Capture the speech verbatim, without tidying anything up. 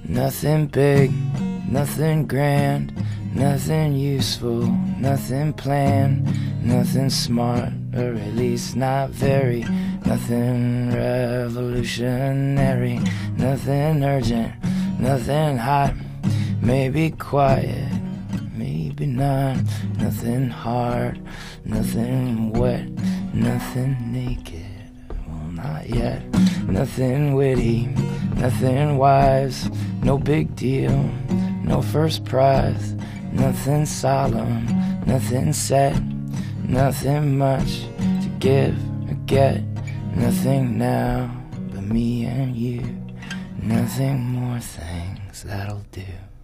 Nothing big, nothing grand, nothing useful, nothing planned, nothing smart, or at least not very, nothing revolutionary, nothing urgent, nothing hot, maybe quiet, maybe not, nothing hard, nothing wet, nothing naked, well not yet, nothing witty, nothing wise, no big deal, no first prize, nothing solemn, nothing set, nothing much to give or get, nothing now but me and you, nothing more things that'll do.